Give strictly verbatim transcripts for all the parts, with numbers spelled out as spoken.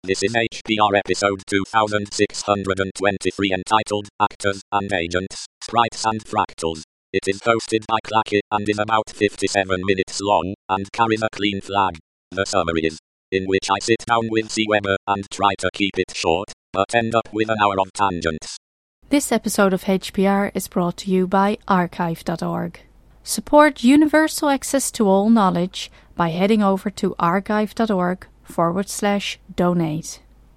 This is H P R episode two thousand six hundred twenty-three entitled Actors and Agents, Sprites and Fractals. It is hosted by Clacky and is about fifty-seven minutes long and carries a clean flag. The summary is, in which I sit down with C. Weber and try to keep it short, but end up with an hour of tangents. This episode of H P R is brought to you by archive dot org. Support universal access to all knowledge by heading over to archive dot org forward slash donate.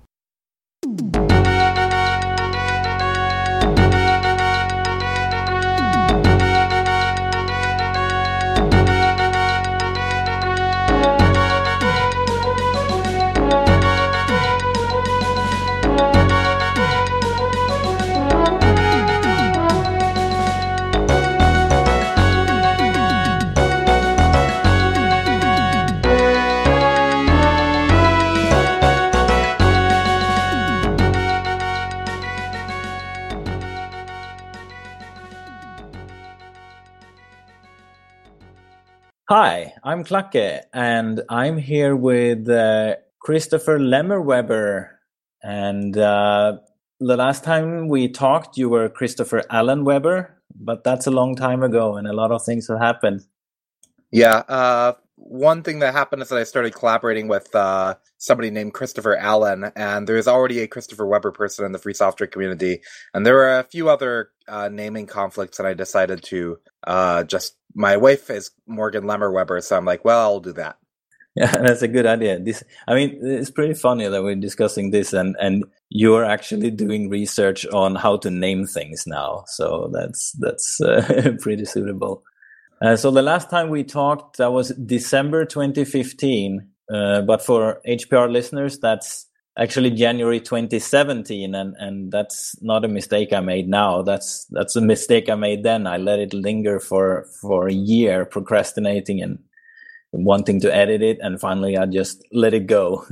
Hi, I'm Clacky, and I'm here with uh, Christopher Lemmerweber. And uh, the last time we talked, you were Christopher Allen Weber, but that's a long time ago, and a lot of things have happened. Yeah, uh, one thing that happened is that I started collaborating with uh, somebody named Christopher Allen, and there's already a Christopher Weber person in the free software community, and there were a few other uh, naming conflicts, and I decided to uh, just... My wife is Morgan Lemmerweber, so I'm like, well, I'll do that. Yeah, that's a good idea. This, I mean, it's pretty funny that we're discussing this, and, and you're actually doing research on how to name things now, so that's that's uh, pretty suitable. Uh, so the last time we talked, that was December twenty fifteen, uh, but for H P R listeners, that's actually January twenty seventeen, and, and that's not a mistake I made now. That's that's a mistake I made then. I let it linger for, for a year, procrastinating and wanting to edit it, and finally I just let it go.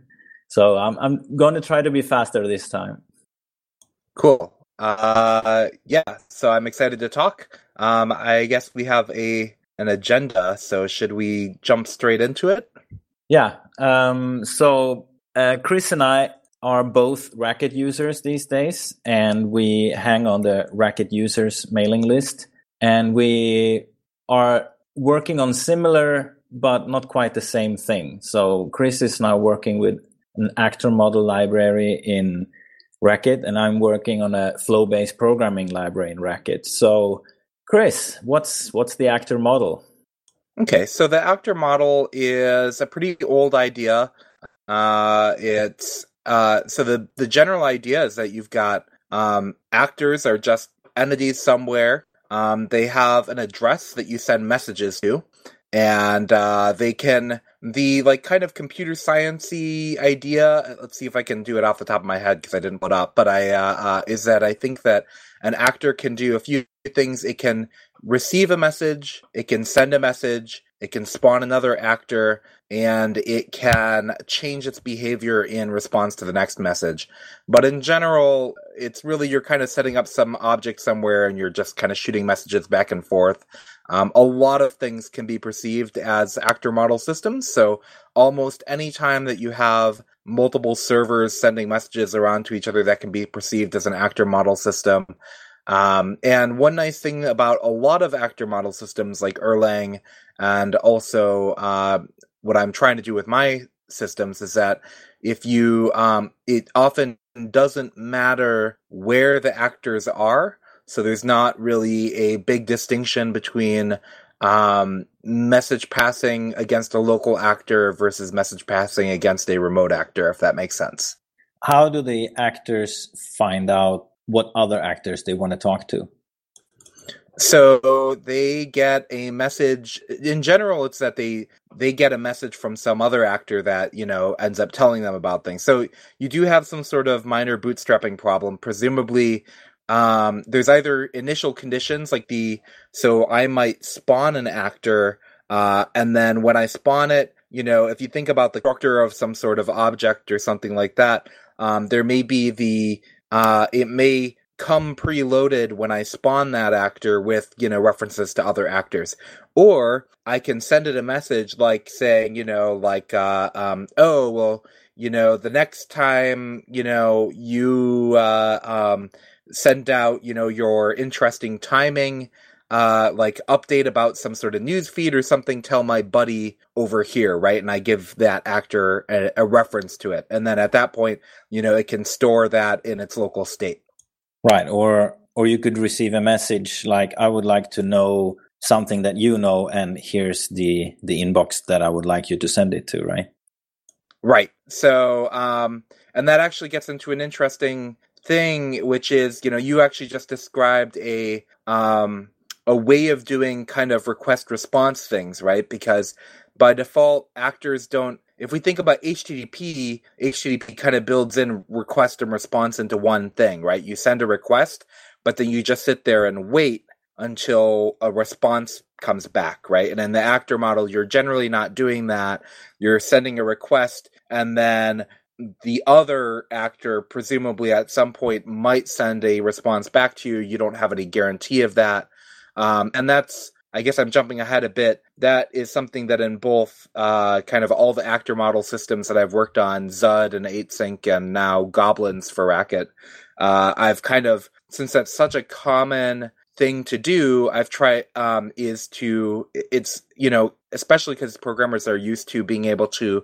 So I'm I'm going to try to be faster this time. Cool. Uh, yeah, so I'm excited to talk. Um, I guess we have a an agenda, so should we jump straight into it? Yeah. Um, so... Uh, Chris and I are both Racket users these days, and we hang on the Racket users mailing list, and we are working on similar but not quite the same thing. So Chris is now working with an actor model library in Racket, and I'm working on a flow-based programming library in Racket. So Chris, what's what's the actor model? Okay, so the actor model is a pretty old idea. Uh, it's, uh, so the, the general idea is that you've got, um, actors are just entities somewhere. Um, they have an address that you send messages to, and, uh, they can, the, like, kind of computer science-y idea, let's see if I can do it off the top of my head, because I didn't put up, but I, uh, uh, is that I think that an actor can do a few things. It can receive a message, it can send a message, it can spawn another actor, and it can change its behavior in response to the next message. But in general, it's really you're kind of setting up some object somewhere and you're just kind of shooting messages back and forth. Um, a lot of things can be perceived as actor model systems, so almost any time that you have multiple servers sending messages around to each other, that can be perceived as an actor model system. Um, and one nice thing about a lot of actor model systems like Erlang, and also uh, what I'm trying to do with my systems is that if you, um, it often doesn't matter where the actors are, so there's not really a big distinction between um, message passing against a local actor versus message passing against a remote actor, if that makes sense. How do the actors find out what other actors they want to talk to? So they get a message. In general, it's that they they get a message from some other actor that, you know, ends up telling them about things. So you do have some sort of minor bootstrapping problem. Presumably, um, there's either initial conditions like the, so I might spawn an actor, uh, and then when I spawn it, you know, if you think about the structure of some sort of object or something like that, um, there may be the, uh, it may come preloaded when I spawn that actor with, you know, references to other actors. Or I can send it a message like saying, you know, like, uh, um, oh, well, you know, the next time, you know, you uh, um, send out, you know, your interesting timing, uh, like update about some sort of news feed or something, tell my buddy over here, right? And I give that actor a, a reference to it. And then at that point, you know, it can store that in its local state. Right. Or, or you could receive a message like, I would like to know something that you know, and here's the, the inbox that I would like you to send it to, right? Right. So, um, and that actually gets into an interesting thing, which is, you know, you actually just described a, um, a way of doing kind of request response things, right? Because by default, actors don't, if we think about H T T P, H T T P kind of builds in request and response into one thing, right? You send a request, but then you just sit there and wait until a response comes back, right? And in the actor model, you're generally not doing that. You're sending a request, and then the other actor presumably at some point might send a response back to you. You don't have any guarantee of that. Um, and that's, I guess I'm jumping ahead a bit. That is something that in both uh, kind of all the actor model systems that I've worked on, Zud and eight sync and now Goblins for Racket, uh, I've kind of, since that's such a common thing to do, I've tried um, is to, it's, you know, especially because programmers are used to being able to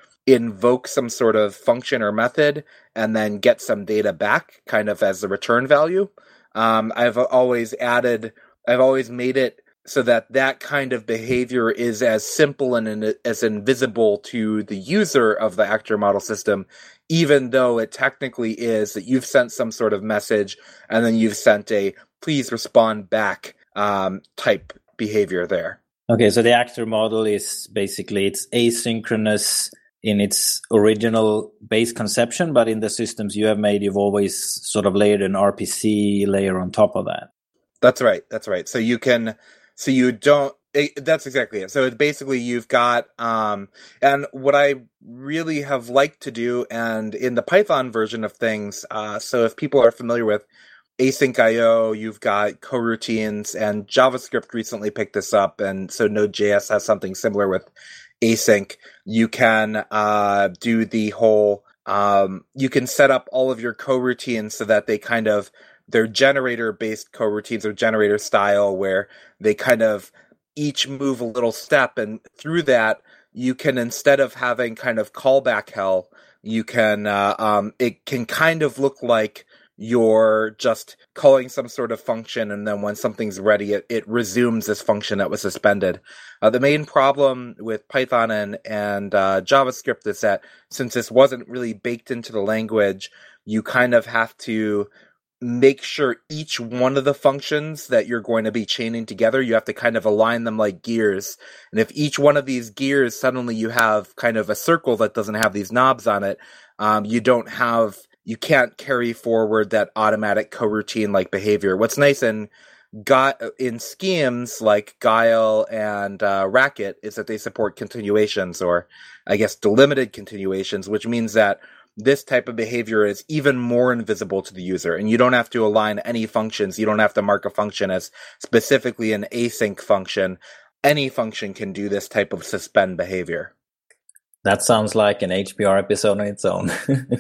invoke some sort of function or method and then get some data back kind of as a return value. Um, I've always added, I've always made it so that that kind of behavior is as simple and as invisible to the user of the actor model system, even though it technically is that you've sent some sort of message and then you've sent a please respond back um, type behavior there. Okay, so the actor model is basically, it's asynchronous in its original base conception, but in the systems you have made, you've always sort of layered an R P C layer on top of that. That's right. That's right. So you can, so you don't, it, that's exactly it. So it's basically you've got, um, and what I really have liked to do, and in the Python version of things, uh, so if people are familiar with async I O, you've got coroutines, and JavaScript recently picked this up, and so Node.js has something similar with async. You can uh, do the whole, um, you can set up all of your coroutines so that they kind of, they're generator-based coroutines or generator style, where they kind of each move a little step, and through that, you can, instead of having kind of callback hell, you can, uh, um, it can kind of look like you're just calling some sort of function, and then when something's ready, it, it resumes this function that was suspended. Uh, the main problem with Python and, and uh, JavaScript is that since this wasn't really baked into the language, you kind of have to make sure each one of the functions that you're going to be chaining together, you have to kind of align them like gears. And if each one of these gears, suddenly you have kind of a circle that doesn't have these knobs on it, um, you don't have, you can't carry forward that automatic coroutine like behavior. What's nice in got in schemes like Guile and uh, Racket is that they support continuations, or I guess delimited continuations, which means that this type of behavior is even more invisible to the user, and you don't have to align any functions. You don't have to mark a function as specifically an async function. Any function can do this type of suspend behavior. That sounds like an H P R episode on its own.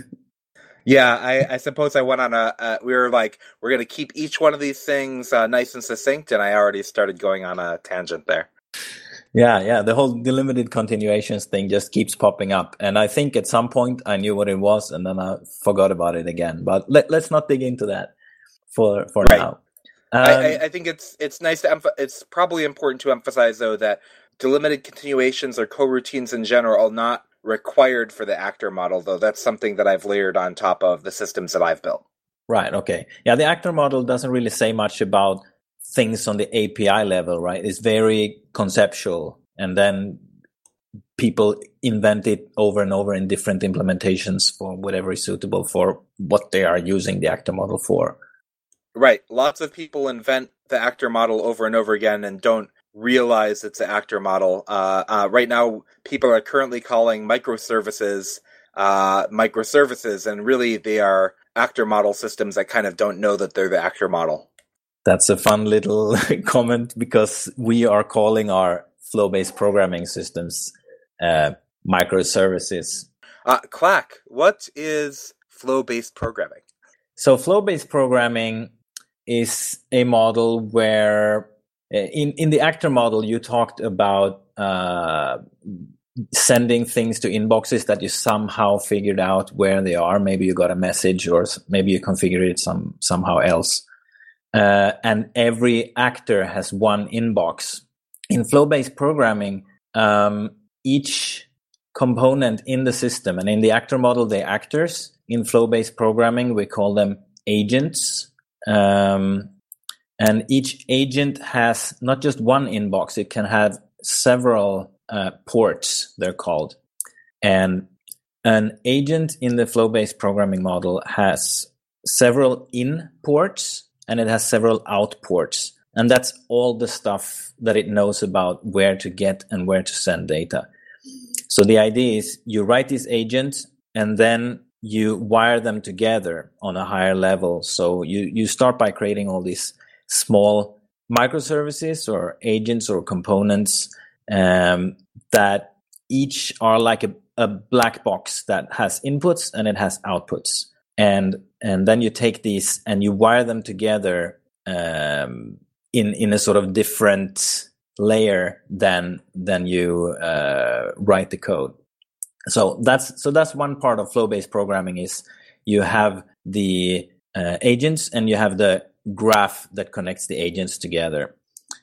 Yeah, I, I suppose I went on a, uh, we were like, we're going to keep each one of these things uh, nice and succinct, and I already started going on a tangent there. Yeah, yeah, the whole delimited continuations thing just keeps popping up. And I think at some point I knew what it was, and then I forgot about it again. But let, let's not dig into that for for right. now. Um, I, I think it's it's nice to emph- it's probably important to emphasize, though, that delimited continuations or coroutines in general are not required for the actor model, though. That's something that I've layered on top of the systems that I've built. Right, okay. Yeah, the actor model doesn't really say much about things on the A P I level, right? It's very conceptual, and then people invent it over and over in different implementations for whatever is suitable for what they are using the actor model for. Right. Lots of people invent the actor model over and over again and don't realize it's an actor model. Uh, uh, right now, people are currently calling microservices uh, microservices, and really they are actor model systems that kind of don't know that they're the actor model. That's a fun little comment, because we are calling our flow-based programming systems uh, microservices. Uh, Clack, what is flow-based programming? So flow-based programming is a model where in, in the actor model, you talked about uh, sending things to inboxes that you somehow figured out where they are. Maybe you got a message, or maybe you configured it some somehow else. Uh, and every actor has one inbox. In flow-based programming, um, each component in the system, and in the actor model, they're actors. In flow-based programming, we call them agents. Um, and each agent has not just one inbox, it can have several uh, ports, they're called. And an agent in the flow-based programming model has several in ports, and it has several out ports. And that's all the stuff that it knows about where to get and where to send data. So the idea is you write these agents and then you wire them together on a higher level. So you, you start by creating all these small microservices or agents or components um, that each are like a, a black box that has inputs and it has outputs. And and then you take these and you wire them together um, in in a sort of different layer than than you uh, write the code. So that's so that's one part of flow-based programming is you have the uh, agents and you have the graph that connects the agents together.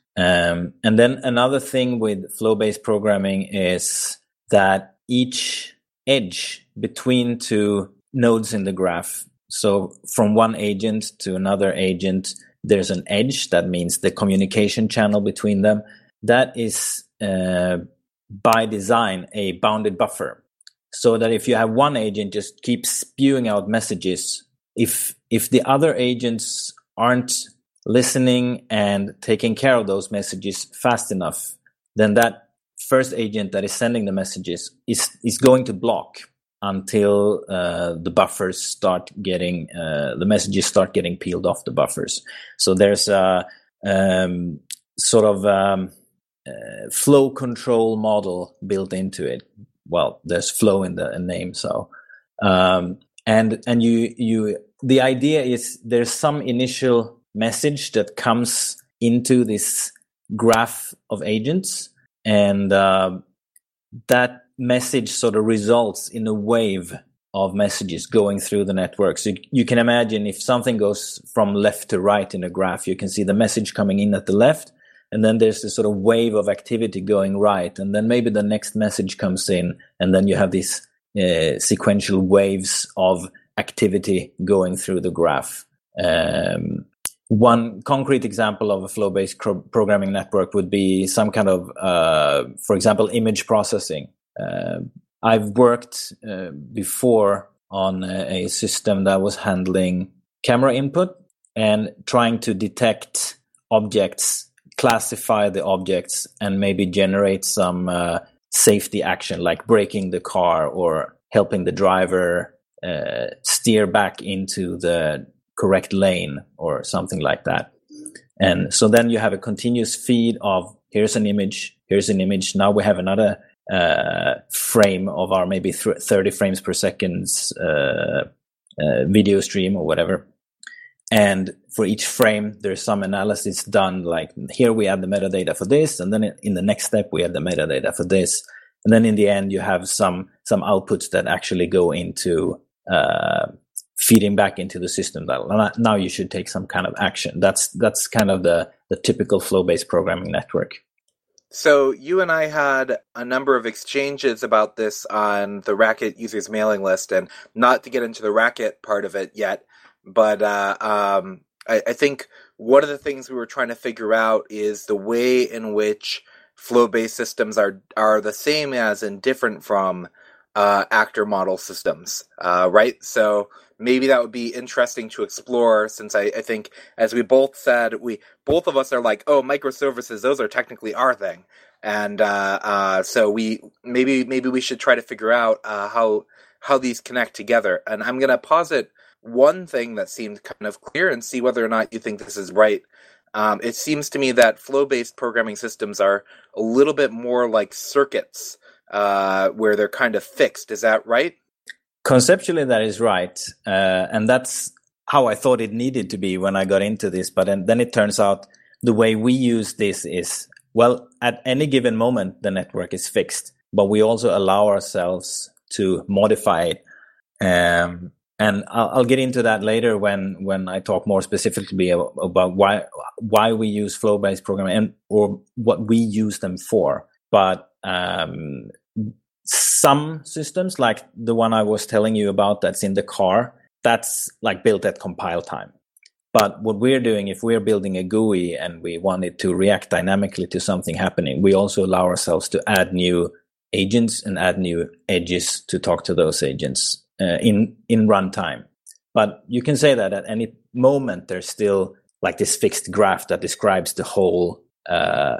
Um, and then another thing with flow-based programming is that each edge between two nodes in the graph, so from one agent to another agent, there's an edge. That means the communication channel between them. That is uh, by design a bounded buffer, so that if you have one agent just keep spewing out messages, if if the other agents aren't listening and taking care of those messages fast enough, then that first agent that is sending the messages is is going to block until uh, the buffers start getting uh, the messages start getting peeled off the buffers. So there's a um, sort of um, uh, flow control model built into it. Well, there's flow in the name, so um, and and you you the idea is there's some initial message that comes into this graph of agents, and uh, that message sort of results in a wave of messages going through the network. So you, you can imagine if something goes from left to right in a graph, you can see the message coming in at the left, and then there's this sort of wave of activity going right, and then maybe the next message comes in, and then you have these uh, sequential waves of activity going through the graph. Um, one concrete example of a flow-based cro- programming network would be some kind of, uh, for example, image processing. Uh, I've worked uh, before on a, a system that was handling camera input and trying to detect objects, classify the objects, and maybe generate some uh, safety action like braking the car or helping the driver uh, steer back into the correct lane or something like that. And so then you have a continuous feed of here's an image, here's an image. Now we have another uh, frame of our maybe thirty frames per second uh, uh, video stream or whatever. And for each frame, there's some analysis done, like here we add the metadata for this, and then in the next step, we add the metadata for this. And then in the end, you have some some outputs that actually go into uh, feeding back into the system that now you should take some kind of action. That's that's kind of the, the typical flow-based programming network. So you and I had a number of exchanges about this on the Racket users mailing list, and not to get into the Racket part of it yet, but uh, um, I, I think one of the things we were trying to figure out is the way in which flow-based systems are are the same as and different from uh, actor model systems, uh, right? So maybe that would be interesting to explore, since I, I think, as we both said, we both of us are like, oh, microservices, those are technically our thing, and uh, uh, so we maybe maybe we should try to figure out uh, how how these connect together. And I'm going to posit one thing that seemed kind of clear and see whether or not you think this is right. Um, it seems to me that flow-based programming systems are a little bit more like circuits, uh, where they're kind of fixed. Is that right? conceptually that is right, uh, and that's how I thought it needed to be when I got into this. But then, then it turns out the way we use this is, well, at any given moment, the network is fixed, but we also allow ourselves to modify it. Um, and I'll, I'll get into that later when, when I talk more specifically about, about why why we use flow-based programming and or what we use them for. But um, some systems, like the one I was telling you about that's in the car, that's like built at compile time. But what we're doing, if we're building a G U I and we want it to react dynamically to something happening, we also allow ourselves to add new agents and add new edges to talk to those agents uh, in, in runtime. But you can say that at any moment, there's still like this fixed graph that describes the whole uh,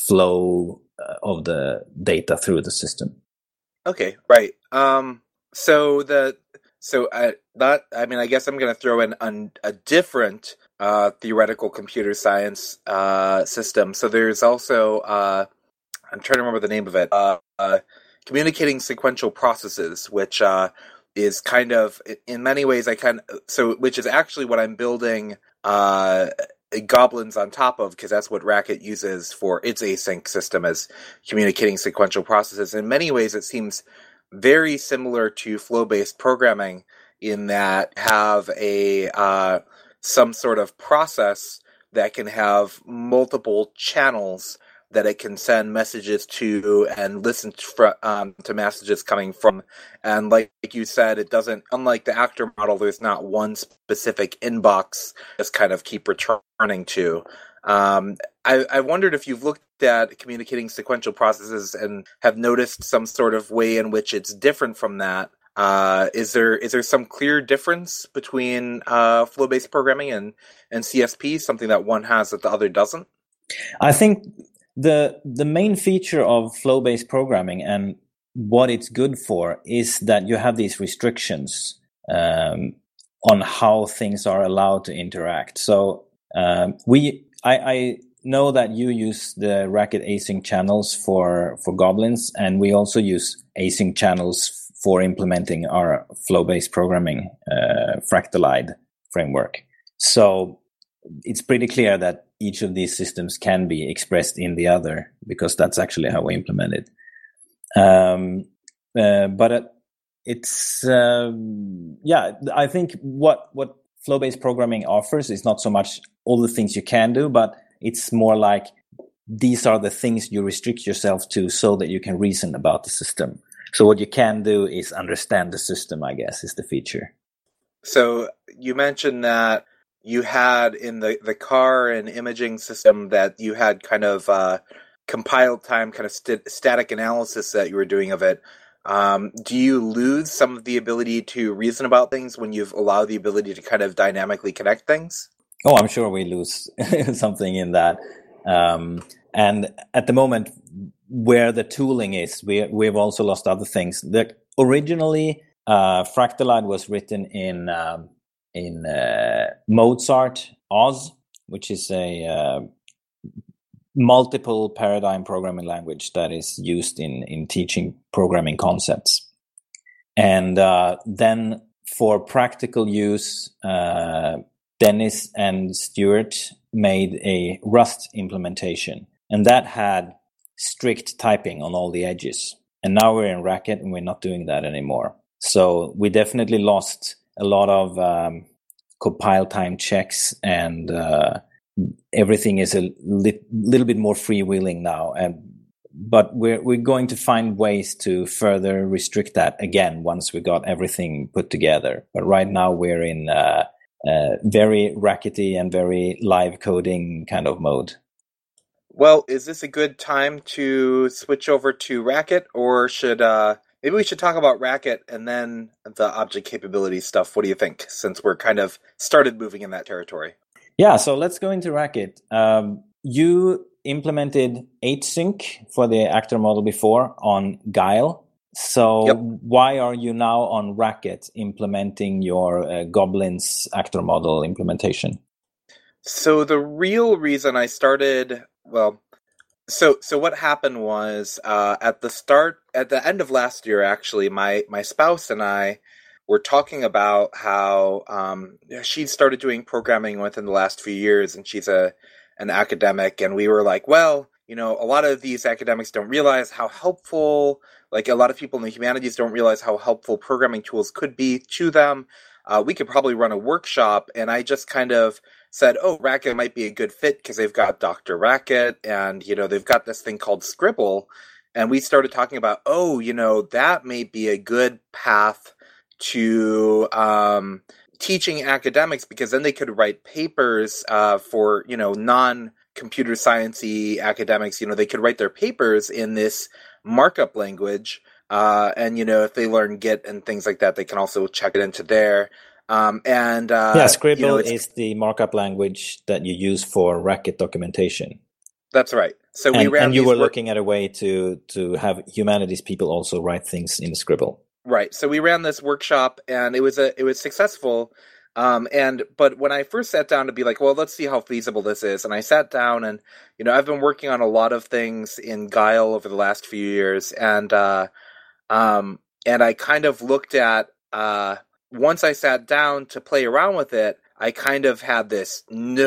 flow uh, of the data through the system. Okay, right. Um, so the so I, that I mean, I guess I'm going to throw in an, a different uh, theoretical computer science uh, system. So there's also uh, I'm trying to remember the name of it. Uh, uh, communicating sequential processes, which uh, is kind of in many ways I kind of, so which is actually what I'm building uh, Goblins on top of, because that's what Racket uses for its async system, as communicating sequential processes. In many ways, it seems very similar to flow-based programming in that have a uh, some sort of process that can have multiple channels that it can send messages to and listen to, um, to messages coming from. And like, like you said, it doesn't, unlike the actor model, there's not one specific inbox just kind of keep returning to. Um, I, I wondered if you've looked at communicating sequential processes and have noticed some sort of way in which it's different from that. Uh, is there is there some clear difference between uh, flow-based programming and, and C S P, something that one has that the other doesn't? I think the the main feature of flow-based programming and what it's good for is that you have these restrictions um, on how things are allowed to interact. So um, we, I, I know that you use the Racket async channels for for Goblins, and we also use async channels for implementing our flow-based programming uh, Fractalide framework. So it's pretty clear that each of these systems can be expressed in the other, because that's actually how we implement it. Um, uh, but it, it's, um, yeah, I think what, what flow-based programming offers is not so much all the things you can do, but it's more like these are the things you restrict yourself to so that you can reason about the system. So what you can do is understand the system, I guess, is the feature. So you mentioned that you had in the, the car and imaging system that you had kind of uh, compiled time, kind of st- static analysis that you were doing of it. Um, do you lose some of the ability to reason about things when you've allowed the ability to kind of dynamically connect things? Oh, I'm sure we lose something in that. Um, and at the moment, where the tooling is, we, we've also lost other things. The, originally, uh, Fractalide was written in... Um, in uh, Mozart Oz, which is a uh, multiple paradigm programming language that is used in, in teaching programming concepts. And uh, then for practical use, uh, Dennis and Stuart made a Rust implementation, and that had strict typing on all the edges. And now we're in Racket and we're not doing that anymore. So we definitely lost a lot of um, compile time checks, and uh, everything is a li- little bit more freewheeling now. And but we're we're going to find ways to further restrict that again once we got everything put together. But right now we're in uh, uh, very rackety and very live coding kind of mode. Well, is this a good time to switch over to Racket, or should uh, maybe we should talk about Racket and then the object capability stuff? What do you think, since we're kind of started moving in that territory? Yeah, so let's go into Racket. Um, you implemented async for the actor model before on Guile. So yep. Why are you now on Racket implementing your uh, Goblins actor model implementation? So the real reason I started, well, so so what happened was uh, at the start, at the end of last year, actually, my, my spouse and I were talking about how um, she started doing programming within the last few years, and she's a an academic, and we were like, well, you know, a lot of these academics don't realize how helpful, like a lot of people in the humanities don't realize how helpful programming tools could be to them. Uh, we could probably run a workshop, and I just kind of said, oh, Racket might be a good fit because they've got Doctor Racket, and, you know, they've got this thing called Scribble, and we started talking about, oh, you know, that may be a good path to um, teaching academics, because then they could write papers uh, for, you know, non-computer sciencey academics. You know, they could write their papers in this markup language. Uh, and, you know, if they learn Git and things like that, they can also check it into there. Um, and uh, yeah, Scribble you know, is the markup language that you use for Racket documentation. That's right. So and, we ran and you these were work- looking at a way to to have humanities people also write things in Scribble. Right. So we ran this workshop, and it was a it was successful. Um, and but when I first sat down to be like, well, let's see how feasible this is, and I sat down, and you know, I've been working on a lot of things in Guile over the last few years, and uh, um, and I kind of looked at uh, once I sat down to play around with it, I kind of had this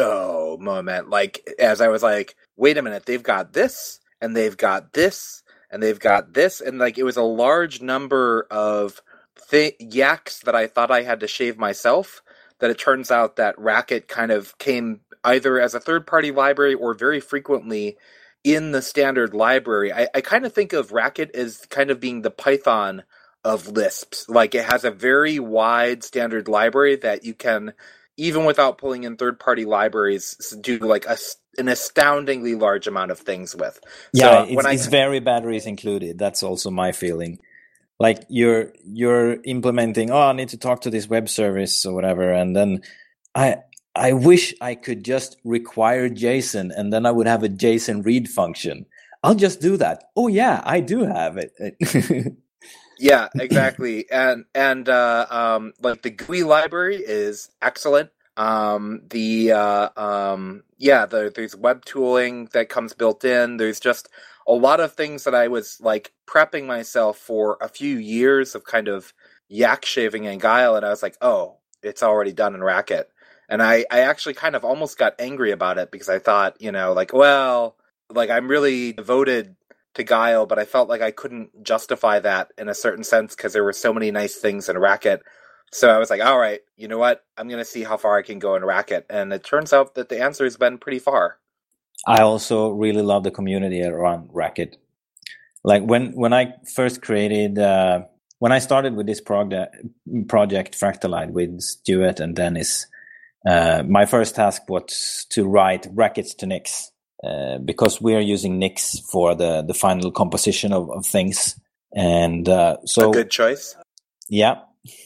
no moment, like as I was like, wait a minute, they've got this, and they've got this, and they've got this, and like it was a large number of th- yaks that I thought I had to shave myself, that it turns out that Racket kind of came either as a third-party library or very frequently in the standard library. I, I kind of think of Racket as kind of being the Python of Lisps. Like, it has a very wide standard library that you can, even without pulling in third-party libraries, do like a, an astoundingly large amount of things with. Yeah, so it's, when I, it's very batteries included. That's also my feeling. Like you're you're implementing, oh, I need to talk to this web service or whatever, and then I I wish I could just require JSON, and then I would have a JSON read function. I'll just do that. Oh yeah, I do have it. Yeah, exactly. And and uh, um, like the G U I library is excellent. Um, the uh, um, yeah, the, there's web tooling that comes built in. There's just a lot of things that I was like prepping myself for a few years of kind of yak shaving and Guile, and I was like, oh, it's already done in Racket. And I, I actually kind of almost got angry about it, because I thought, you know, like, well, like I'm really devoted to Guile, but I felt like I couldn't justify that in a certain sense because there were so many nice things in Racket. So I was like, all right, you know what? I'm going to see how far I can go in Racket. And it turns out that the answer has been pretty far. I also really love the community around Racket. Like when, when I first created, uh, when I started with this project, project Fractalite with Stuart and Dennis, uh, my first task was to write Rackets to Nix. Uh, because we are using Nix for the, the final composition of, of things. And uh, so... A good choice. Yeah.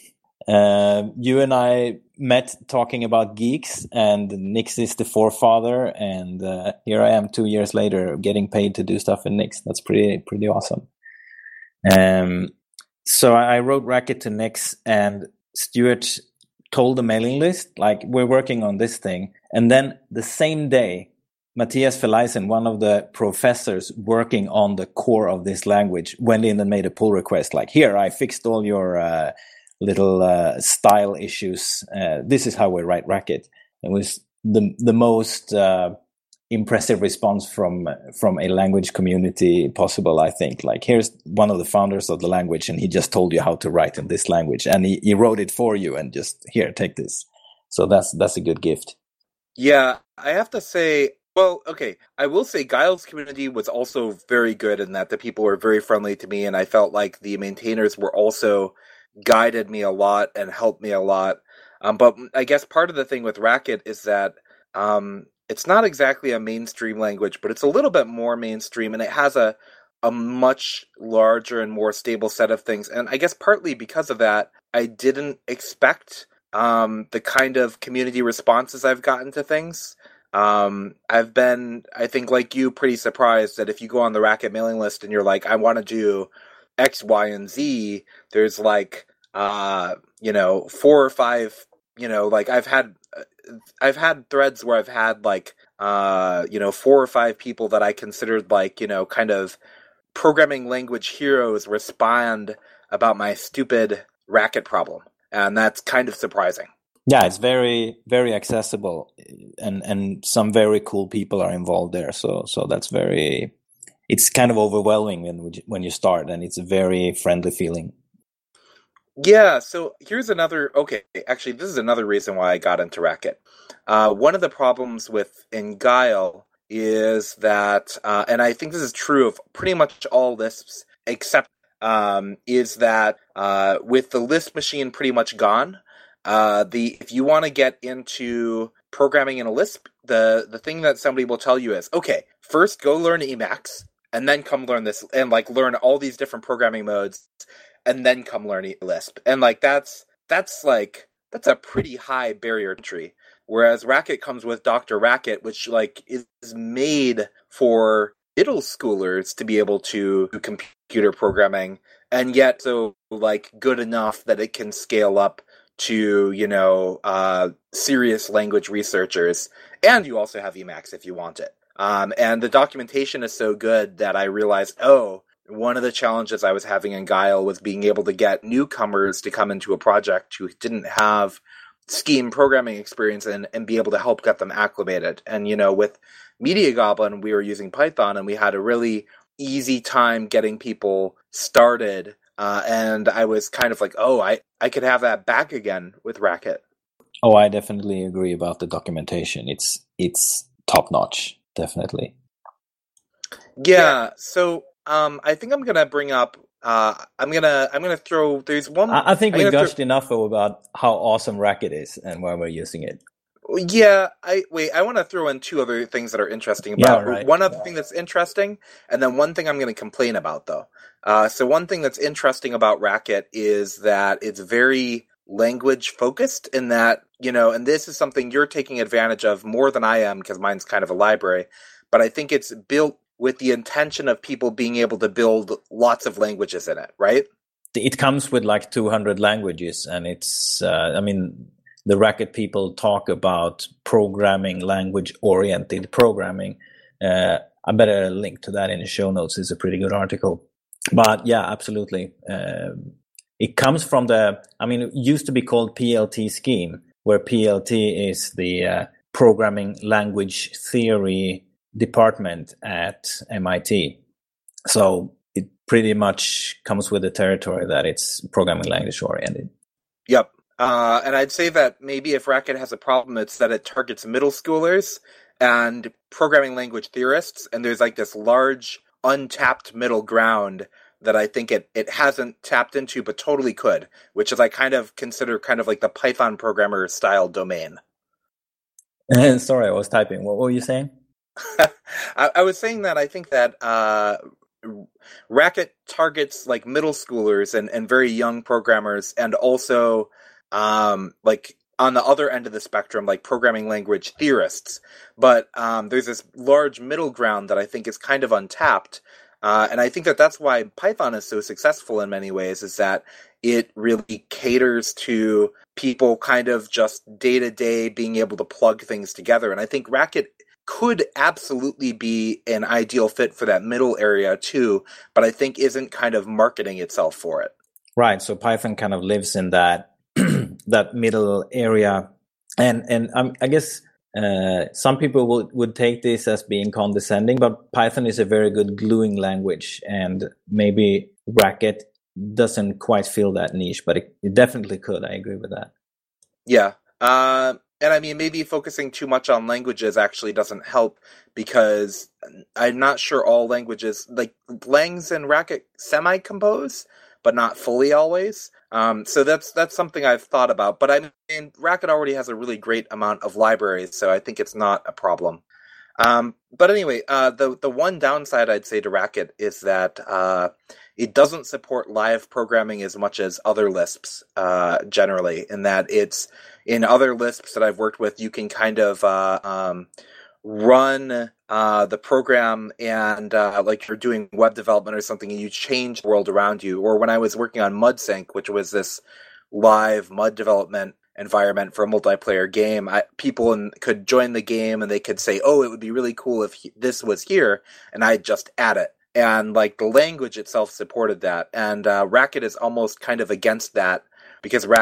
Uh, you and I met talking about geeks, and Nix is the forefather, and uh, here I am two years later getting paid to do stuff in Nix. That's pretty pretty awesome. Um, so I wrote Racket to Nix, and Stuart told the mailing list, like, we're working on this thing. And then the same day, Matthias Verleisen, one of the professors working on the core of this language, went in and made a pull request, like, here, I fixed all your uh, little uh, style issues. Uh, this is how we write Racket. It was the the most uh, impressive response from from a language community possible, I think. Like, here's one of the founders of the language, and he just told you how to write in this language, and he, he wrote it for you, and just, here, take this. So that's that's a good gift. Yeah, I have to say, well, okay, I will say Guile's community was also very good in that the people were very friendly to me, and I felt like the maintainers were also guided me a lot and helped me a lot. Um, but I guess part of the thing with Racket is that um, it's not exactly a mainstream language, but it's a little bit more mainstream, and it has a, a much larger and more stable set of things. And I guess partly because of that, I didn't expect um, the kind of community responses I've gotten to things. Um, I've been, I think like you, pretty surprised that if you go on the Racket mailing list and you're like, I want to do X, Y, and Z, there's like, uh, you know, four or five, you know, like I've had, I've had threads where I've had like, uh, you know, four or five people that I considered like, you know, kind of programming language heroes respond about my stupid Racket problem. and that's kind of surprising. Yeah, it's very, very accessible, and and some very cool people are involved there. So so that's very, it's kind of overwhelming when when you start, and it's a very friendly feeling. Yeah, so here's another, okay, actually this is another reason why I got into Racket. Uh, one of the problems with in Guile is that, uh, and I think this is true of pretty much all Lisps, except um, is that uh, with the Lisp machine pretty much gone, uh, the if you want to get into programming in a Lisp, the, the thing that somebody will tell you is, okay, first go learn Emacs, and then come learn this, and like learn all these different programming modes, and then come learn Lisp. And like that's that's like that's a pretty high barrier to entry. Whereas Racket comes with Doctor Racket, which like is made for middle schoolers to be able to do computer programming, and yet so like good enough that it can scale up to, you know, uh, serious language researchers. And you also have Emacs if you want it. Um, and the documentation is so good that I realized, oh, one of the challenges I was having in Guile was being able to get newcomers to come into a project who didn't have Scheme programming experience and, and be able to help get them acclimated. And, you know, with Media Goblin, we were using Python, and we had a really easy time getting people started. Uh, and I was kind of like, oh, I, I could have that back again with Racket. Oh, I definitely agree about the documentation. It's it's top notch, definitely. Yeah, so um, I think I'm gonna bring up. Uh, I'm gonna I'm gonna throw. There's one. I, I think we gushed throw, enough about how awesome Racket is and why we're using it. Yeah, I wait. I want to throw in two other things that are interesting about. Yeah, right. One other thing that's interesting, and then one thing I'm going to complain about, though. Uh, so one thing that's interesting about Racket is that it's very language focused. In that, you know, and this is something you're taking advantage of more than I am because mine's kind of a library. But I think it's built with the intention of people being able to build lots of languages in it, right? It comes with like two hundred languages, and it's. Uh, I mean. The Racket people talk about programming, language-oriented programming. Uh, I better link to that in the show notes. It's a pretty good article. But yeah, absolutely. Um, it comes from the, I mean, it used to be called P L T scheme, where P L T is the uh, programming language theory department at M I T. So it pretty much comes with the territory that it's programming language-oriented. Yep. Uh, and I'd say that maybe if Racket has a problem, it's that it targets middle schoolers and programming language theorists, and there's like this large untapped middle ground that I think it, it hasn't tapped into but totally could, which is I kind of consider kind of like the Python programmer style domain. Sorry, I was typing. What were you saying? I, I was saying that I think that uh, Racket targets like middle schoolers and, and very young programmers, and also Um, like on the other end of the spectrum, like programming language theorists. But um, there's this large middle ground that I think is kind of untapped. Uh, and I think that that's why Python is so successful in many ways, is that it really caters to people kind of just day to day being able to plug things together. And I think Racket could absolutely be an ideal fit for that middle area too, but I think isn't kind of marketing itself for it. Right. So Python kind of lives in that that middle area, and and um, I guess uh, some people would, would take this as being condescending, but Python is a very good gluing language, and maybe Racket doesn't quite fill that niche, but it, it definitely could. I agree with that. Yeah, uh, and I mean maybe focusing too much on languages actually doesn't help, because I'm not sure all languages, like Langs and Racket semi-compose, but not fully always. Um, so that's that's something I've thought about. But I mean, Racket already has a really great amount of libraries, so I think it's not a problem. Um, but anyway, uh, the the one downside I'd say to Racket is that uh, it doesn't support live programming as much as other Lisps uh, generally. In that it's in other Lisps that I've worked with, you can kind of uh, um, run uh, the program and uh, like you're doing web development or something, and you change the world around you. Or when I was working on MudSync, which was this live mud development environment for a multiplayer game, I, people in, could join the game and they could say, oh, it would be really cool if he, this was here, and I'd just add it. And like the language itself supported that. And uh, Racket is almost kind of against that, because Racket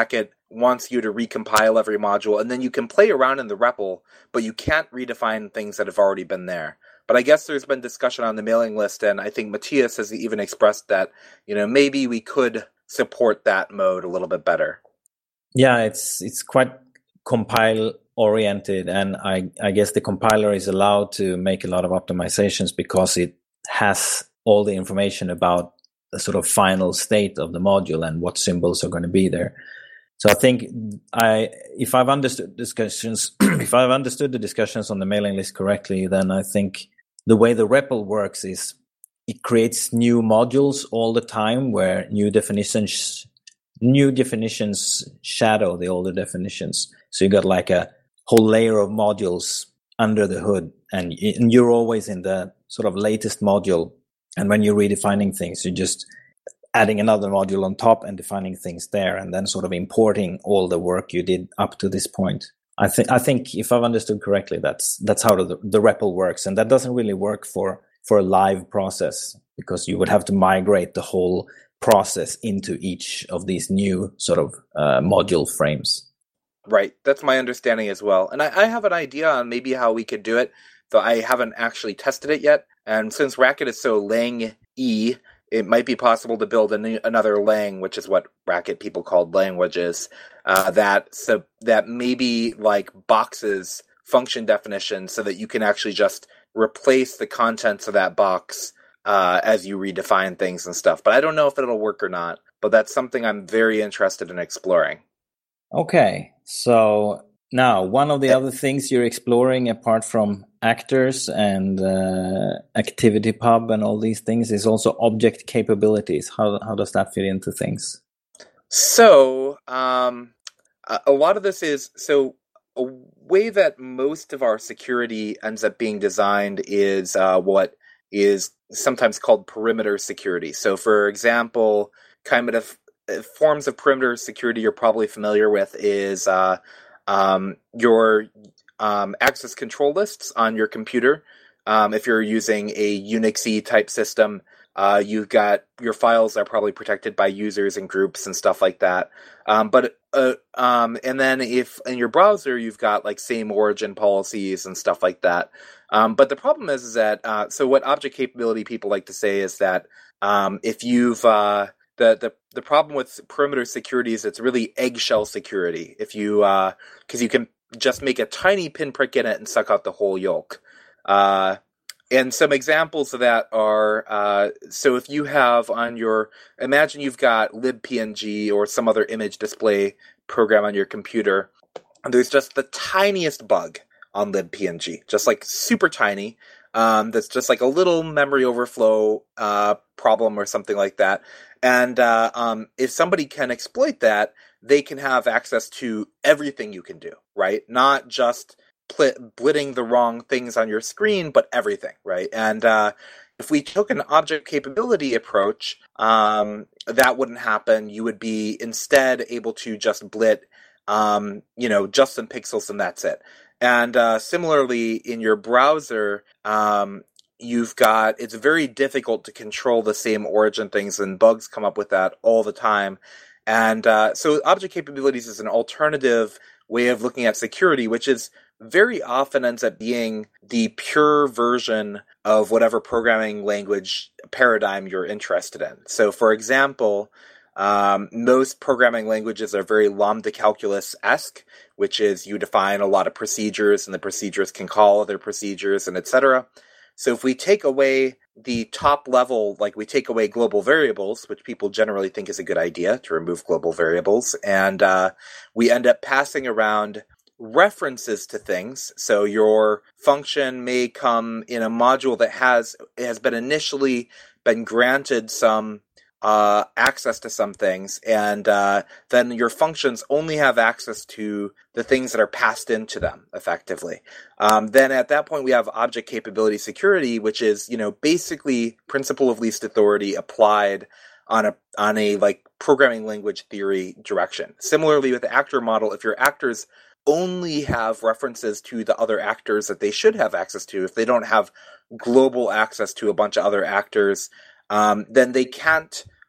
wants you to recompile every module, and then you can play around in the R E P L, but you can't redefine things that have already been there. But I guess there's been discussion on the mailing list, and I think Matthias has even expressed that, you know, maybe we could support that mode a little bit better. Yeah, it's it's quite compile oriented, and I, I guess the compiler is allowed to make a lot of optimizations because it has all the information about the sort of final state of the module and what symbols are going to be there. So I think I, if I've understood discussions, if I've understood the discussions on the mailing list correctly, then I think the way the R E P L works is it creates new modules all the time where new definitions, new definitions shadow the older definitions. So you got like a whole layer of modules under the hood, and you're always in the sort of latest module. And when you're redefining things, you're just adding another module on top and defining things there, and then sort of importing all the work you did up to this point. I think, I think if I've understood correctly, that's that's how the, the R E P L works, and that doesn't really work for for a live process because you would have to migrate the whole process into each of these new sort of uh, module frames. Right, that's my understanding as well, and I, I have an idea on maybe how we could do it, though I haven't actually tested it yet. And since Racket is so Lang-y, it might be possible to build a new, another Lang, which is what Racket people called languages, uh, that so that maybe like boxes function definitions so that you can actually just replace the contents of that box uh, as you redefine things and stuff. But I don't know if it'll work or not. But that's something I'm very interested in exploring. Okay, so now one of the other things you're exploring apart from actors and uh, ActivityPub and all these things is also object capabilities. How how does that fit into things? So um, a, a lot of this is so a way that most of our security ends up being designed is uh, what is sometimes called perimeter security. So, for example, kind of forms of perimeter security you're probably familiar with is uh, um, your um, access control lists on your computer. Um, if you're using a Unix-y type system, uh, you've got your files are probably protected by users and groups and stuff like that. Um, but uh, um, and then if in your browser you've got like same origin policies and stuff like that. Um, but the problem is, is that uh, so what object capability people like to say is that um, if you've uh, the the the problem with perimeter security is it's really eggshell security. If you because uh, you can just make a tiny pinprick in it and suck out the whole yolk. Uh, and some examples of that are, uh, so if you have on your, imagine you've got libpng or some other image display program on your computer, and there's just the tiniest bug on libpng, just like super tiny, um, that's just like a little memory overflow uh, problem or something like that. And uh, um, if somebody can exploit that, they can have access to everything you can do, right? Not just pl- blitting the wrong things on your screen, but everything, right? And uh, if we took an object capability approach, um, that wouldn't happen. You would be instead able to just blit, um, you know, just some pixels and that's it. And uh, similarly, in your browser, um, you've got, it's very difficult to control the same origin things, and bugs come up with that all the time. And uh, so object capabilities is an alternative way of looking at security, which is very often ends up being the pure version of whatever programming language paradigm you're interested in. So, for example, um, most programming languages are very lambda calculus-esque, which is you define a lot of procedures, and the procedures can call other procedures, and et cetera. So if we take away the top level, like we take away global variables, which people generally think is a good idea to remove global variables, and uh, we end up passing around references to things. So your function may come in a module that has has been initially been granted some uh, access to some things, and uh, then your functions only have access to the things that are passed into them effectively. Um, then at that point we have object capability security, which is, you know, basically principle of least authority applied on a on a like programming language theory direction. Similarly with the actor model, if your actors only have references to the other actors that they should have access to, if they don't have global access to a bunch of other actors, um, then they can't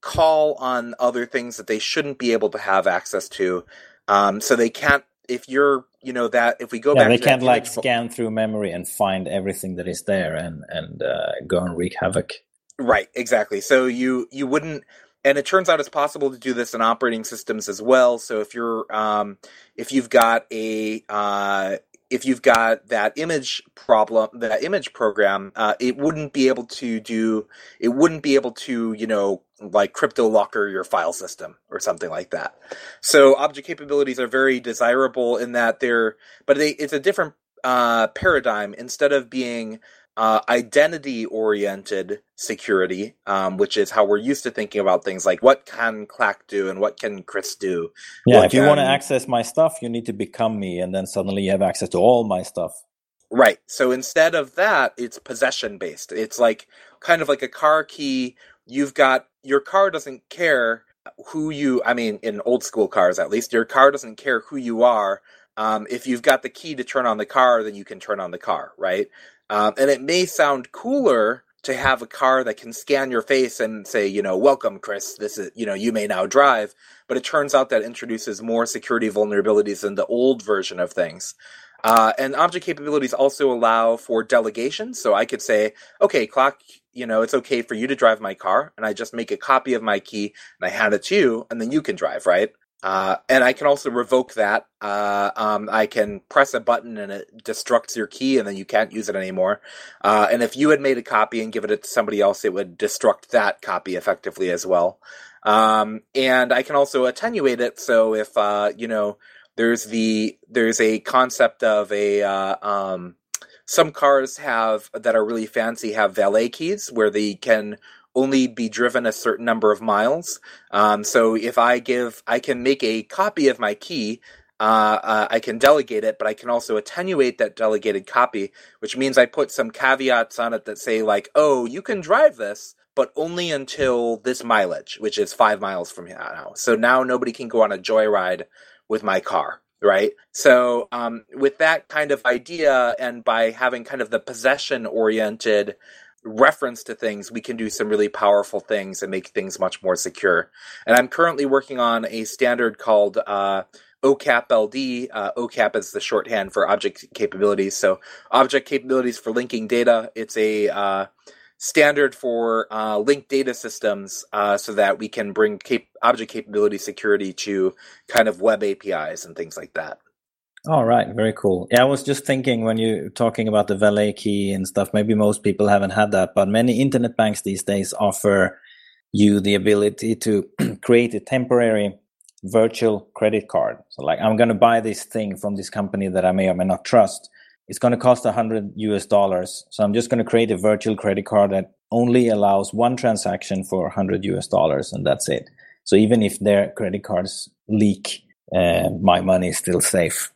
call on other things that they shouldn't be able to have access to. Um, so they can't, if you're, you know, that, if we go yeah, back they to can't like image, scan through memory and find everything that is there and, and uh, go and wreak havoc. Right, exactly. So you, you wouldn't, and it turns out it's possible to do this in operating systems as well. So if you're, um, if you've got a, uh, if you've got that image problem, that image program, uh, it wouldn't be able to do, it wouldn't be able to, you know, like crypto locker your file system or something like that. So object capabilities are very desirable in that they're, but they, it's a different uh, paradigm. Instead of being uh, identity-oriented security, um, which is how we're used to thinking about things like what can Clack do and what can Chris do. Yeah, what if you can... want to access my stuff, you need to become me, and then suddenly you have access to all my stuff. Right. So instead of that, it's possession-based. It's like kind of like a car key. You've got, your car doesn't care who you, I mean, in old school cars at least, your car doesn't care who you are. Um, if you've got the key to turn on the car, then you can turn on the car, right? Um, and it may sound cooler to have a car that can scan your face and say, you know, welcome, Chris, this is, you know, you may now drive. But it turns out that introduces more security vulnerabilities than the old version of things. Uh, and object capabilities also allow for delegation. So I could say, okay, Clock, you know, it's okay for you to drive my car, and I just make a copy of my key and I hand it to you, and then you can drive, right? Uh, and I can also revoke that. Uh, um, I can press a button and it destructs your key, and then you can't use it anymore. Uh, and if you had made a copy and given it to somebody else, it would destruct that copy effectively as well. Um, and I can also attenuate it. So if, uh, you know, there's the, there's a concept of a, uh, um, some cars have, that are really fancy, have valet keys where they can only be driven a certain number of miles. Um, so if I give, I can make a copy of my key, uh, uh, I can delegate it, but I can also attenuate that delegated copy, which means I put some caveats on it that say like, oh, you can drive this, but only until this mileage, which is five miles from here now. So now nobody can go on a joyride with my car, right? So um, with that kind of idea, and by having kind of the possession-oriented reference to things, we can do some really powerful things and make things much more secure. And I'm currently working on a standard called uh, O C A P L D. Uh, O C A P is the shorthand for object capabilities. So object capabilities for linking data. It's a uh, standard for uh, linked data systems uh, so that we can bring cap- object capability security to kind of web A P Is and things like that. All right, very cool. Yeah, I was just thinking when you're talking about the valet key and stuff, maybe most people haven't had that, but many internet banks these days offer you the ability to create a temporary virtual credit card. So like, I'm going to buy this thing from this company that I may or may not trust. It's going to cost one hundred U S dollars. So I'm just going to create a virtual credit card that only allows one transaction for one hundred U S dollars, and that's it. So even if their credit cards leak, uh, my money is still safe.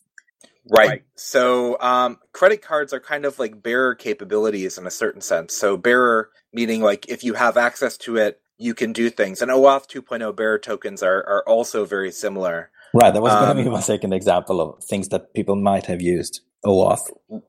Right. right. So um, credit cards are kind of like bearer capabilities in a certain sense. So bearer meaning like if you have access to it, you can do things. And OAuth two point oh bearer tokens are, are also very similar. Right. That was um, going to be my second example of things that people might have used. OAuth.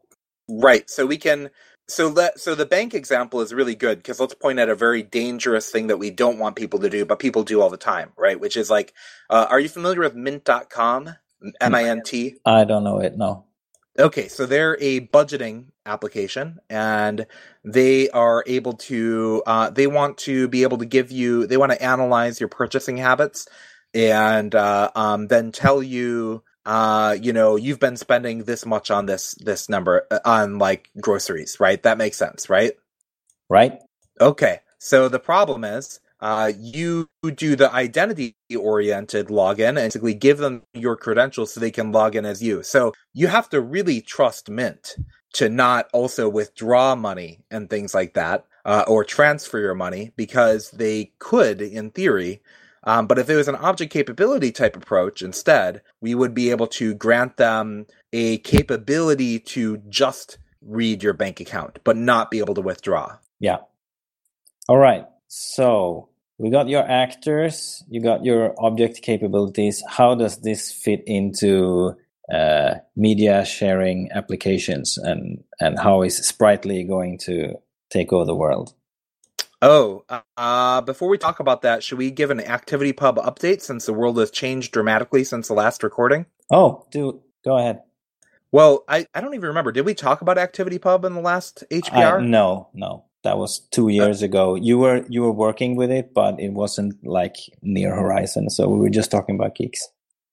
Right. So we can. So let. So the bank example is really good because let's point at a very dangerous thing that we don't want people to do, but people do all the time. Right. Which is like, uh, are you familiar with mint dot com? M I N T? I don't know it, no. Okay, so they're a budgeting application, and they are able to, uh, they want to be able to give you, they want to analyze your purchasing habits and uh, um, then tell you, uh, you know, you've been spending this much on this, this number, on like groceries, right? That makes sense, right? Right. Okay, so the problem is, Uh, you do the identity-oriented login and basically give them your credentials so they can log in as you. So you have to really trust Mint to not also withdraw money and things like that, uh, or transfer your money, because they could, in theory. Um, but if it was an object capability type approach instead, we would be able to grant them a capability to just read your bank account, but not be able to withdraw. Yeah. All right. So we got your actors, you got your object capabilities. How does this fit into uh, media sharing applications, and, and how is Sprightly going to take over the world? Oh, uh, before we talk about that, should we give an ActivityPub update since the world has changed dramatically since the last recording? Oh, do go ahead. Well, I, I don't even remember. Did we talk about ActivityPub in the last H P R? I, no, no. That was two years uh, ago. You were you were working with it, but it wasn't like near horizon. So we were just talking about geeks.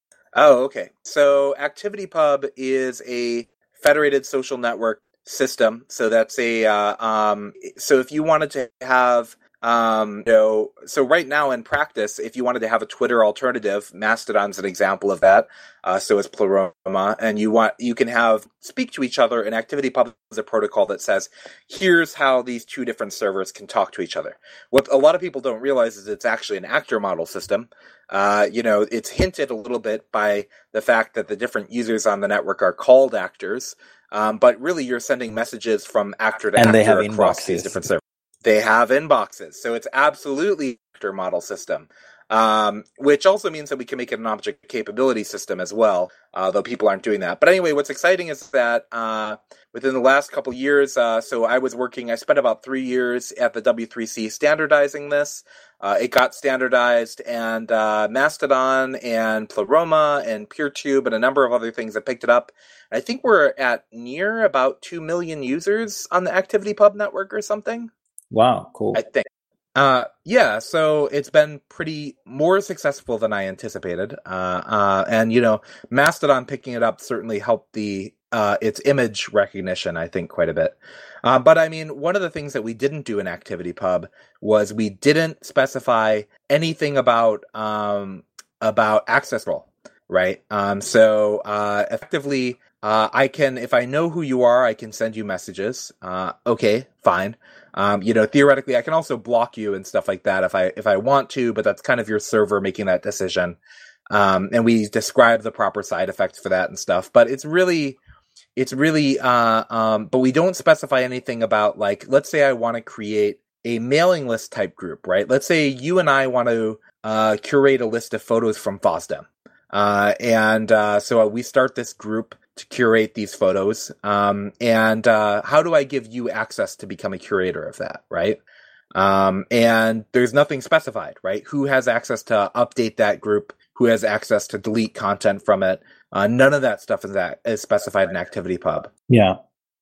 Oh, okay. So ActivityPub is a federated social network system. So that's a uh, um. So if you wanted to have um, you know, so right now in practice, if you wanted to have a Twitter alternative, Mastodon's an example of that. Uh, so is Pleroma, and you want you can have speak to each other. And ActivityPub is a protocol that says, here's how these two different servers can talk to each other. What a lot of people don't realize is it's actually an actor model system. Uh, you know, it's hinted a little bit by the fact that the different users on the network are called actors, um, but really you're sending messages from actor to and actor they have across inboxes. These different servers. They have inboxes, so it's absolutely actor model system, um, which also means that we can make it an object capability system as well, uh, though people aren't doing that. But anyway, what's exciting is that uh, within the last couple years, uh, so I was working, I spent about three years at the W three C standardizing this. Uh, it got standardized, and uh, Mastodon and Pleroma and PeerTube and a number of other things that picked it up. I think we're at near about two million users on the ActivityPub network or something. Wow, cool. I think. Uh, yeah, so it's been pretty more successful than I anticipated. Uh, uh, and, you know, Mastodon picking it up certainly helped the uh, its image recognition, I think, quite a bit. Uh, but, I mean, one of the things that we didn't do in ActivityPub was we didn't specify anything about um, about access control, right? Um, so, uh, effectively, uh, I can, if I know who you are, I can send you messages. Uh, okay, fine. Um, you know, theoretically, I can also block you and stuff like that if I if I want to, but that's kind of your server making that decision. Um, and we describe the proper side effects for that and stuff. But it's really, it's really, uh, um, but we don't specify anything about, like, let's say I want to create a mailing list type group, right? Let's say you and I want to uh, curate a list of photos from FOSDEM. Uh, and uh, so we start this group to curate these photos. Um, and uh, how do I give you access to become a curator of that, right? Um, and there's nothing specified, right? Who has access to update that group? Who has access to delete content from it? Uh, none of that stuff is that is specified in ActivityPub. Yeah.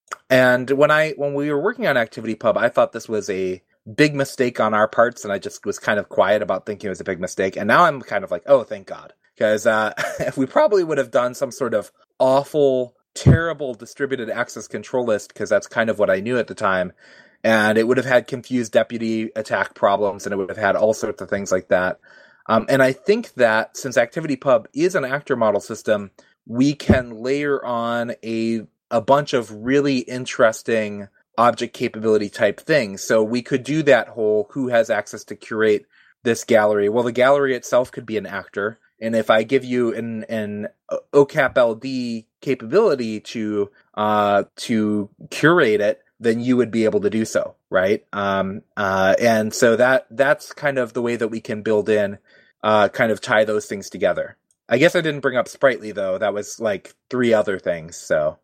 And when I when we were working on ActivityPub, I thought this was a big mistake on our parts, and I just was kind of quiet about thinking it was a big mistake. And now I'm kind of like, oh, thank God. Because uh, we probably would have done some sort of awful, terrible distributed access control list, because that's kind of what I knew at the time. And it would have had confused deputy attack problems, and it would have had all sorts of things like that. Um, and I think that since ActivityPub is an actor model system, we can layer on a a bunch of really interesting object capability type things. So we could do that whole who has access to curate this gallery. Well, the gallery itself could be an actor. And if I give you an an O C A P L D capability to uh, to curate it, then you would be able to do so, right? Um, uh, and so that that's kind of the way that we can build in, uh, kind of tie those things together. I guess I didn't bring up Sprightly, though. That was like three other things. So,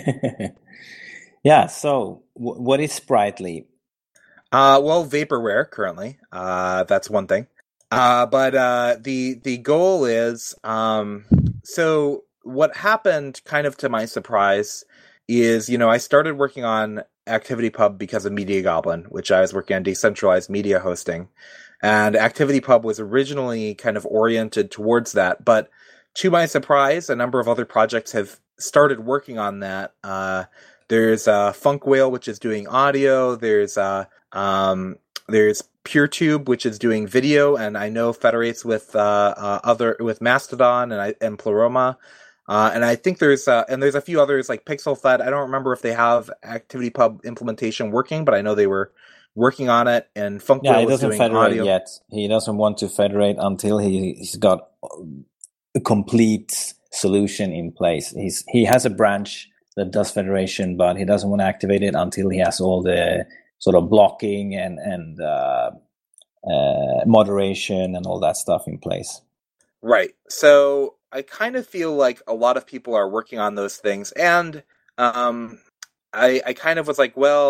yeah. So, w- what is Sprightly? Uh, well, vaporware currently. Uh, that's one thing. Uh, but uh, the the goal is um, so what happened, kind of to my surprise, is, you know, I started working on ActivityPub because of Media Goblin, which I was working on decentralized media hosting. And ActivityPub was originally kind of oriented towards that. But to my surprise, a number of other projects have started working on that. Uh, there's uh, Funk Whale, which is doing audio. There's uh, um, there's PeerTube, which is doing video, and I know federates with uh, uh, other with Mastodon and I, and Pleroma. Uh, and I think there's uh, and there's a few others like PixelFed. I don't remember if they have ActivityPub implementation working, but I know they were working on it. And Funk yeah, Whale he was doesn't doing federate audio. yet. He doesn't want to federate until he, he's got a complete solution in place. He's he has a branch that does federation, but he doesn't want to activate it until he has all the sort of blocking and and uh, uh, moderation and all that stuff in place. Right. So I kind of feel like a lot of people are working on those things, and um, I, I kind of was like, well,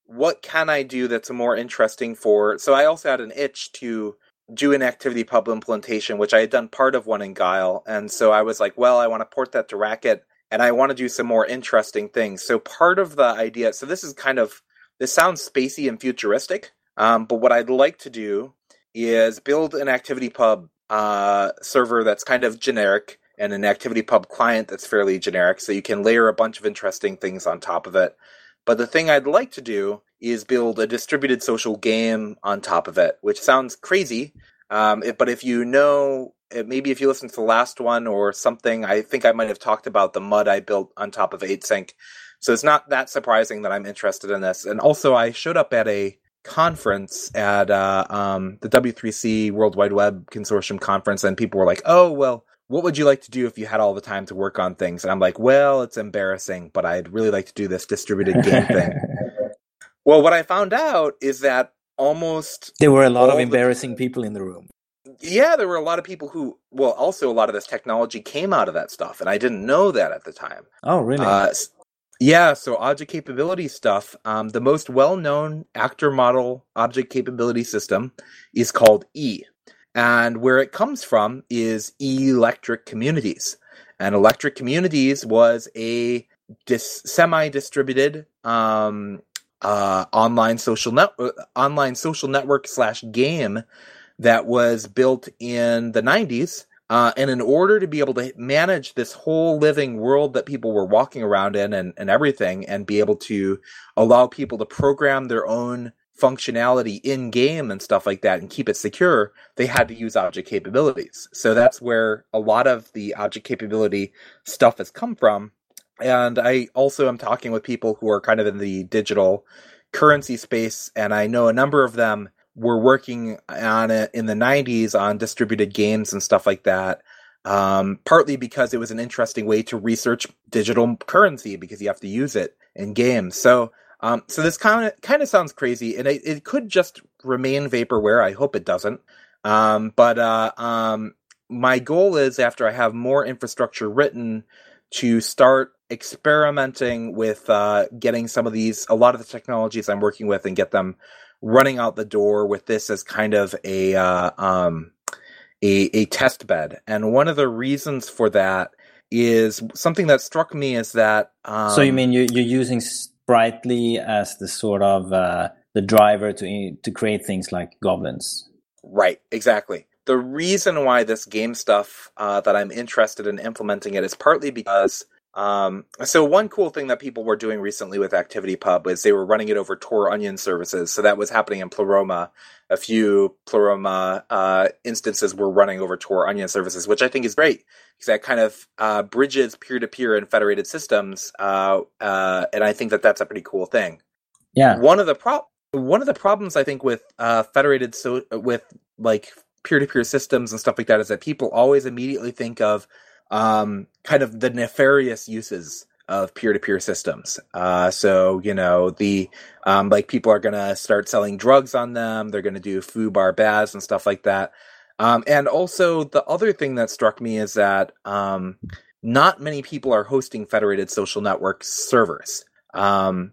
what can I do that's more interesting for... So I also had an itch to do an ActivityPub implementation, which I had done part of one in Guile. And so I was like, well, I want to port that to Racket, and I want to do some more interesting things. So part of the idea... So this is kind of... This sounds spacey and futuristic, um, but what I'd like to do is build an ActivityPub uh, server that's kind of generic, and an ActivityPub client that's fairly generic, so you can layer a bunch of interesting things on top of it. But the thing I'd like to do is build a distributed social game on top of it, which sounds crazy, um, it, but if you know, maybe if you listen to the last one or something, I think I might have talked about the mud I built on top of eight sync. So it's not that surprising that I'm interested in this. And also, I showed up at a conference at uh, um, the W three C World Wide Web Consortium conference, and people were like, oh, well, what would you like to do if you had all the time to work on things? And I'm like, well, it's embarrassing, but I'd really like to do this distributed game thing. Well, what I found out is that almost... There were a lot of embarrassing the... people in the room. Yeah, there were a lot of people who... Well, also a lot of this technology came out of that stuff, and I didn't know that at the time. Oh, really? Uh, yeah, so object capability stuff. Um, the most well-known actor model object capability system is called E. And where it comes from is Electric Communities. And Electric Communities was a dis- semi-distributed um, uh, online social net- online social network slash game that was built in the nineties. Uh, and in order to be able to manage this whole living world that people were walking around in and, and everything, and be able to allow people to program their own functionality in game and stuff like that and keep it secure, they had to use object capabilities. So that's where a lot of the object capability stuff has come from. And I also am talking with people who are kind of in the digital currency space, and I know a number of them were working on it in the nineties on distributed games and stuff like that. Um, partly because it was an interesting way to research digital currency, because you have to use it in games. So Um, so this kind of kind of sounds crazy, and it, it could just remain vaporware. I hope it doesn't. Um, but uh, um, my goal is, after I have more infrastructure written, to start experimenting with uh, getting some of these, a lot of the technologies I'm working with, and get them running out the door with this as kind of a uh, um, a, a test bed. And one of the reasons for that is something that struck me is that. Um, so you mean you, you're using Sprightly as the sort of uh, the driver to to create things like goblins. Right, exactly. The reason why this game stuff uh, that I'm interested in implementing it is partly because um, so one cool thing that people were doing recently with ActivityPub is they were running it over Tor Onion services. So that was happening in Pleroma. A few Pleroma uh, instances were running over Tor Onion services, which I think is great, because that kind of uh, bridges peer-to-peer and federated systems, uh, uh, and I think that that's a pretty cool thing. Yeah. One of the pro- one of the problems I think with uh, federated so with like peer-to-peer systems and stuff like that is that people always immediately think of um, kind of the nefarious uses of peer-to-peer systems. Uh, so, you know, the um, like people are going to start selling drugs on them. They're going to do foobar baz and stuff like that. Um, and also, the other thing that struck me is that um, not many people are hosting federated social network servers. Um,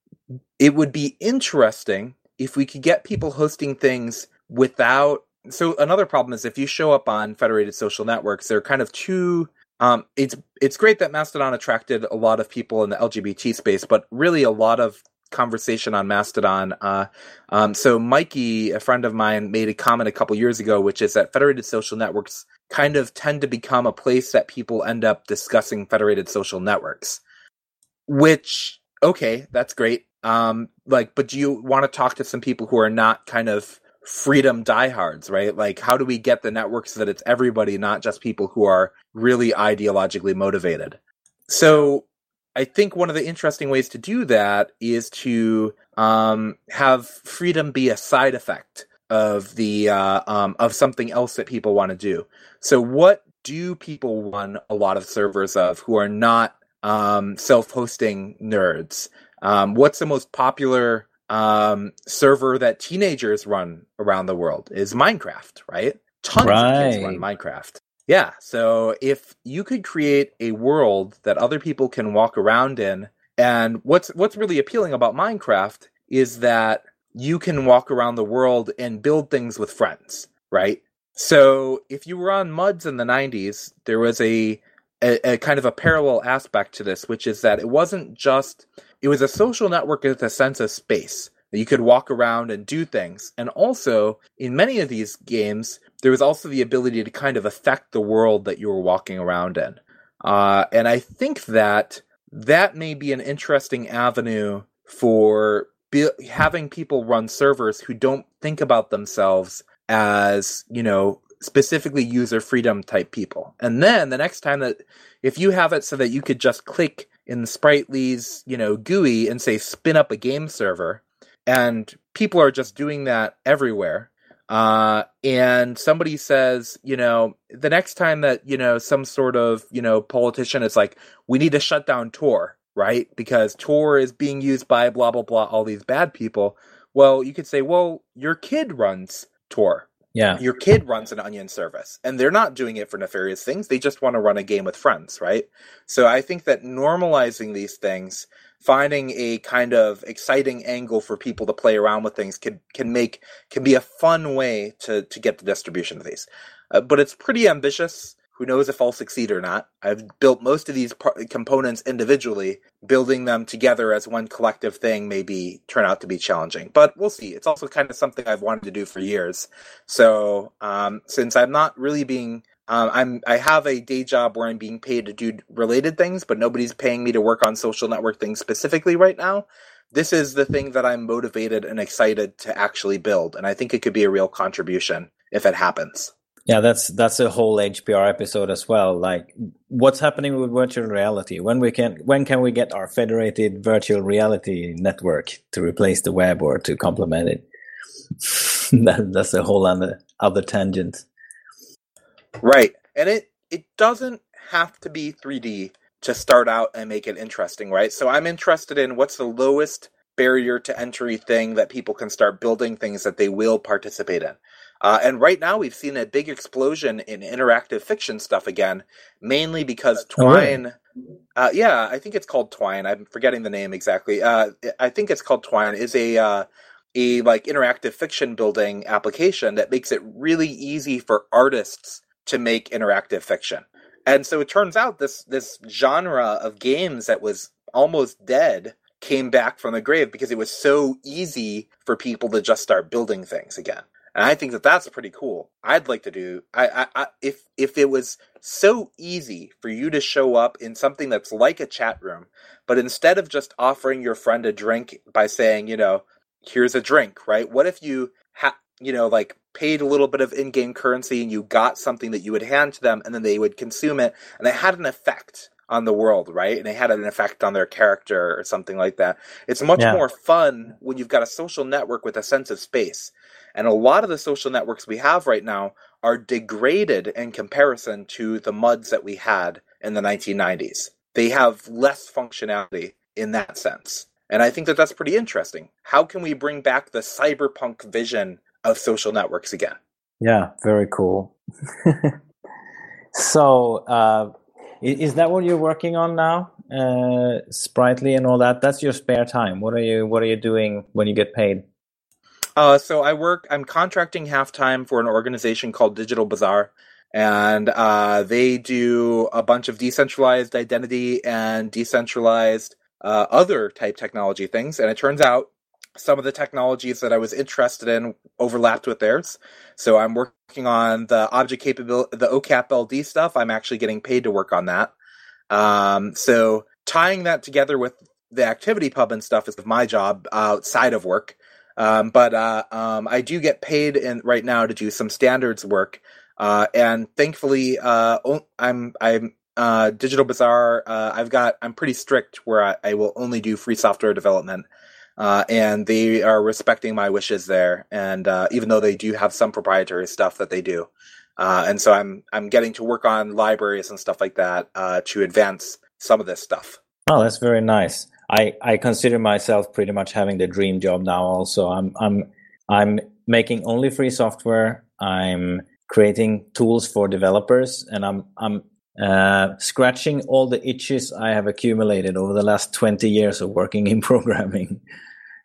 it would be interesting if we could get people hosting things without... So another problem is if you show up on federated social networks, they're kind of too... Um, it's it's great that Mastodon attracted a lot of people in the L G B T space, but really a lot of conversation on Mastodon. Uh, um, so Mikey, a friend of mine, made a comment a couple years ago, which is that federated social networks kind of tend to become a place that people end up discussing federated social networks. Which, okay, that's great. Um, like, but do you want to talk to some people who are not kind of freedom diehards, right? Like, how do we get the network so that it's everybody, not just people who are really ideologically motivated? So I think one of the interesting ways to do that is to um, have freedom be a side effect of the uh, um, of something else that people want to do. So what do people run a lot of servers of who are not um, self-hosting nerds? Um, what's the most popular um server that teenagers run around the world? Is Minecraft, right? Tons right. of kids run Minecraft. Yeah, so if you could create a world that other people can walk around in, and what's what's really appealing about Minecraft is that you can walk around the world and build things with friends, right? So if you were on M U Ds in the nineties, there was a, a, a kind of a parallel aspect to this, which is that it wasn't just, it was a social network with a sense of space. You could walk around and do things. And also, in many of these games, there was also the ability to kind of affect the world that you were walking around in. Uh, and I think that that may be an interesting avenue for be- having people run servers who don't think about themselves as, you know, specifically user freedom type people. And then the next time that, if you have it so that you could just click in the Sprightly's, you know, G U I and say spin up a game server, and people are just doing that everywhere. Uh, and somebody says, you know, the next time that, you know, some sort of, you know, politician is like, we need to shut down Tor, right? Because Tor is being used by blah, blah, blah, all these bad people. Well, you could say, well, your kid runs Tor. Yeah. Your kid runs an Onion service, and they're not doing it for nefarious things. They just want to run a game with friends, right? So I think that normalizing these things, finding a kind of exciting angle for people to play around with things can can make can be a fun way to to get the distribution of these. Uh, but it's pretty ambitious. Who knows if I'll succeed or not? I've built most of these pro- components individually. Building them together as one collective thing may be turn out to be challenging, but we'll see. It's also kind of something I've wanted to do for years. So um, since I'm not really being Um, I'm I have a day job where I'm being paid to do related things, but nobody's paying me to work on social network things specifically right now. This is the thing that I'm motivated and excited to actually build, and I think it could be a real contribution if it happens. Yeah, that's that's a whole H P R episode as well. Like, what's happening with virtual reality? When we can when can we get our federated virtual reality network to replace the web or to complement it? that, that's a whole other other tangent. Right. And it, it doesn't have to be three D to start out and make it interesting, right? So I'm interested in what's the lowest barrier to entry thing that people can start building things that they will participate in. Uh, and right now we've seen a big explosion in interactive fiction stuff again, mainly because Twine... Oh, really? uh, yeah, I think it's called Twine. I'm forgetting the name exactly. Uh, I think it's called Twine. Is a... Uh, a like interactive fiction building application that makes it really easy for artists to make interactive fiction. And so it turns out this this genre of games that was almost dead came back from the grave because it was so easy for people to just start building things again. And I think that that's pretty cool. I'd like to do, I, I, I if if it was so easy for you to show up in something that's like a chat room, but instead of just offering your friend a drink by saying, you know, here's a drink, right? What if you had, you know, like paid a little bit of in-game currency and you got something that you would hand to them and then they would consume it and it had an effect on the world, right? And it had an effect on their character or something like that. It's much yeah. more fun when you've got a social network with a sense of space. And a lot of the social networks we have right now are degraded in comparison to the M U Ds that we had in the nineteen nineties. They have less functionality in that sense. And I think that that's pretty interesting. How can we bring back the cyberpunk vision of social networks again? Yeah, very cool. So, uh, is that what you're working on now? Uh, Sprightly and all that? That's your spare time. What are you What are you doing when you get paid? Uh, so I work. I'm contracting half time for an organization called Digital Bazaar, and uh, they do a bunch of decentralized identity and decentralized Uh, other type technology things, and it turns out some of the technologies that I was interested in overlapped with theirs. So I'm working on the object capability, the O C A P L D stuff. I'm actually getting paid to work on that. Um, so tying that together with the activity pub and stuff is my job outside of work. Um, but uh, um, I do get paid in right now to do some standards work, uh, and thankfully, uh, I'm I'm. Uh, Digital Bazaar, uh, I've got, I'm pretty strict where I, I will only do free software development, uh, and they are respecting my wishes there. And, uh, even though they do have some proprietary stuff that they do. Uh, and so I'm, I'm getting to work on libraries and stuff like that, uh, to advance some of this stuff. Oh, that's very nice. I, I consider myself pretty much having the dream job now also. I'm, I'm, I'm making only free software. I'm creating tools for developers, and I'm, I'm, Uh, scratching all the itches I have accumulated over the last twenty years of working in programming.